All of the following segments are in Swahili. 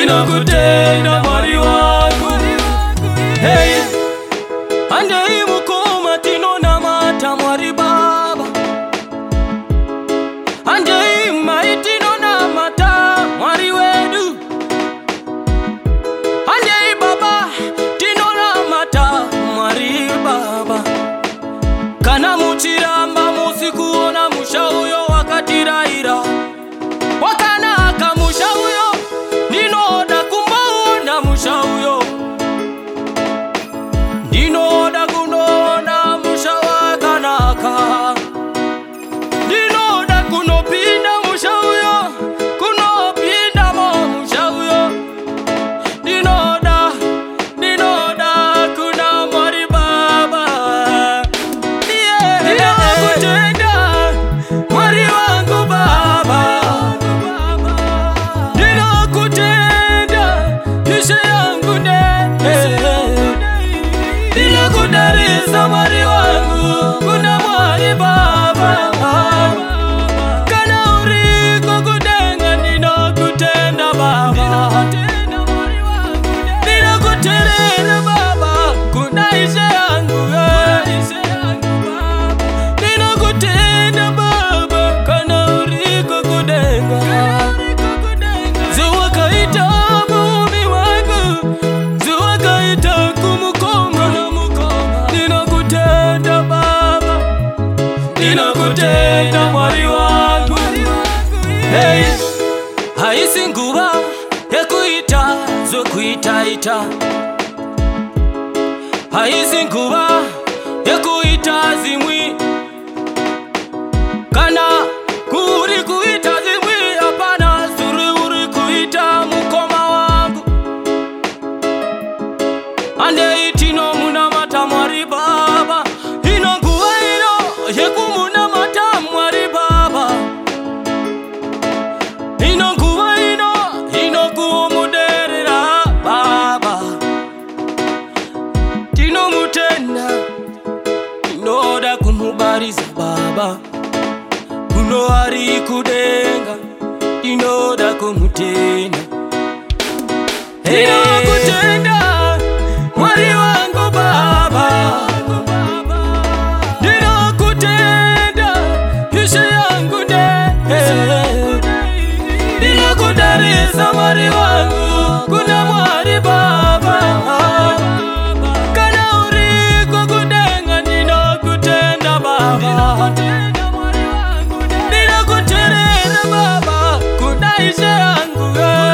ninakutenda mwari wangu. Hey, ande mukoma tino na mata mwari baba, ande maitino na mata mwari wedu, ande baba tino na mata mwari baba. Kana muchiramba musikuona musha uyo wakatiraira, wakana akamusha uyo ninoda kumbaona musha uyo, ninoda kunona musha wakanaka, ninoda kunopinda musha uyo, kunopinda mo musha uyo, ninoda kuna mwari baba. Ninakutenda mwari wangu baba, ninakutenda kisha yangu ninakudariza mwari wangu, kuna mwari baba. Kana uriko kudenga ninakutenda baba, ninakuterera baba, kuna ishe yangu ninakutenda baba. Kana uriko kudenga zuwakaita mumi wangu, zuwakaita kumukoma, ninakutenda baba, ninakutenda mwari wangu. Hey, haisi nguva yekuita zokuitaita, haisi nguva yekuita zimwi, kana kuri kuita zimwi hapana, suri uri kuita mukoma wangu. Ande itino muna mata mwari baba, ino nguva ino yeku muna mata mwari baba, ino nguva ino kumuderera baba, tino mutenda inoda kumubariza baba, kuno ari kudenga inoda kumutenda. Ninakutenda mwari wangu baba, ninakutenda kisha yangu ninakudariza mwari wangu, kuna mwari baba. Kana uriko kudenga ninakutenda baba, ninakuterera baba, kuna ishe yangu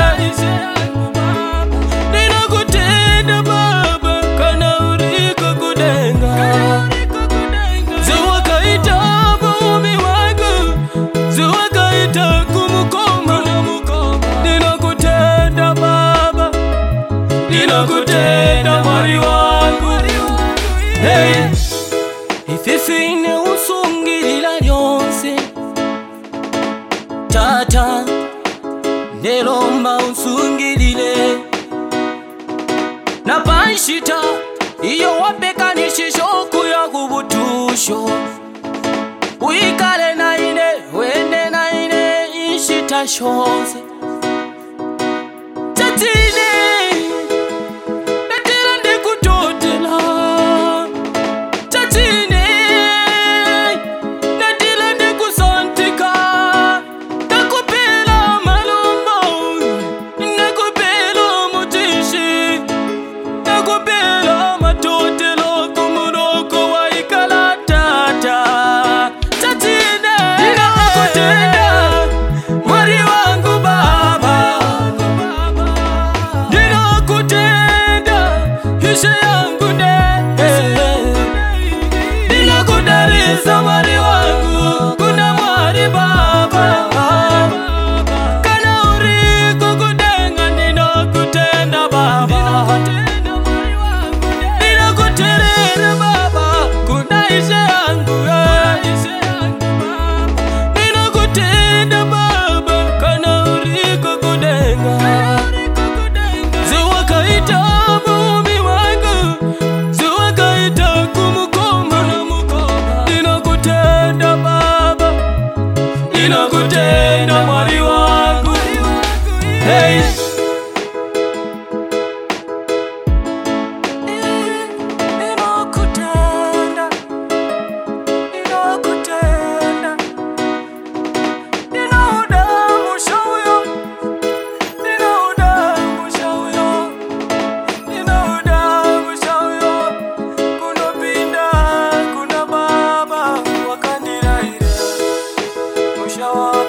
ninakutenda baba. Kana uriko kudenga zuwakaita mumi wangu, zuwakaita kumukoma, ninakutenda baba, ninakutenda mwari wangu. Hey, ififine usungilila lyonse tata, nelomba usungilile na panshita iyo wapekanishisho kuya kubutusho, uikale na ine wende na ine inshita shonse tatine natila ndikutotela, tatine natila ndikusantika, nakupela malumbo, nakupela mutishi, nakupela matotelo kumuroko waikala tata, tatine ninakutenda mwari wangu baba, ninakutenda kisha yangu ninakudariza mwari wangu, kuna mwari baba. Kana uriko kudenga ninakutenda baba, ninakuterera baba, kuna ishe yangu ninakutenda baba. Kana uriko kudenga zuwakaita mumi wangu, shawara